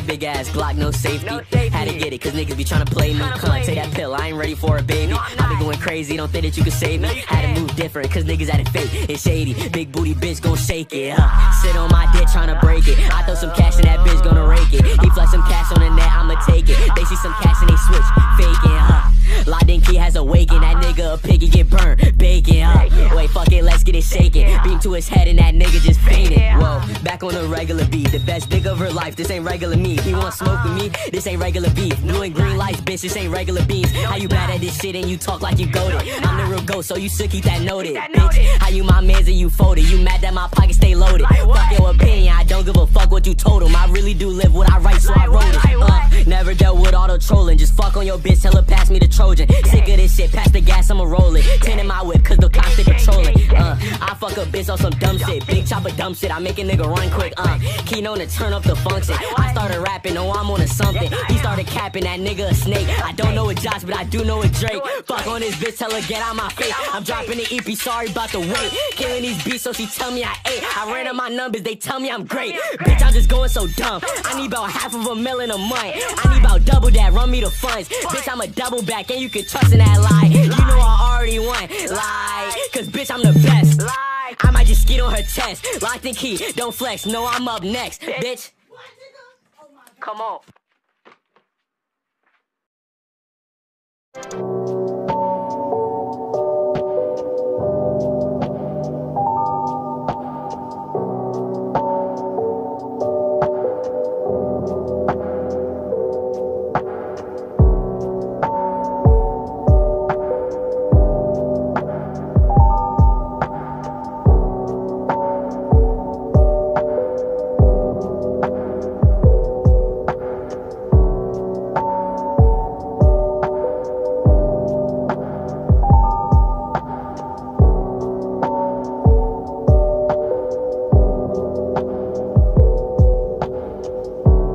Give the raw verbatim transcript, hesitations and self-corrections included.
big ass Glock, no safety. No safety. Had to get it, cause niggas be tryna play me. Come take that pill, I ain't ready for a baby. No, I been going crazy, don't think that you can save me. No, you Had to can't. move different, cause niggas at it fake. It's shady, big booty bitch gon' shake it. Huh? Sit on my dick tryna break it. I throw some cash and that bitch gonna rake it. He flex some cash on the net, I'ma take it. They see some cash and they switch, faking, huh? Locked in key has awakened. That nigga a piggy get burnt, bacon, huh? Wait, fuck it, let's get it shaking. Beam to his head and that nigga just fainted. Whoa, back on the regular beat. The best dick of her life, this ain't regular me. He want smoke with me, this ain't regular beef. Blue and green lights, bitch, this ain't regular beans. How you bad at this shit and you talk like you goated? I'm the real ghost, so you should keep that noted, bitch. How you my mans and you folded? You mad that my pockets stay loaded? Fuck your opinion, I don't give a fuck what you told him. I really do live what I write, so I wrote it. Uh, never dealt with auto trolling. Just fuck on your bitch, tell her pass me the Trojan. Sick of this shit, pass the gas, I'ma roll it. Ten in my whip, cause the cops they patrolling. Uh, I fuck a bitch on some dumb shit. Big chopper dumb shit, I make a nigga run quick. Uh, keen on to turn up the function. I started rapping, oh I'm on to something. He started capping, that nigga a snake. I don't know what Josh, but I do know what Drake. Fuck on this bitch, tell her get out my face. I'm dropping the E P, sorry about the wait. Killing these beats, so she tell me I ate. I ran up my numbers, they tell me I'm great. Bitch, I'm just going so dumb. I need about half of a million a month. I need about double that, run me the funds. Bitch, I'm a double back, and you can trust in that lie. You know I already won, lie. Cause bitch, I'm the best. I might just skid on her chest. Locked in key, don't flex, no, I'm up next, bitch. Come on.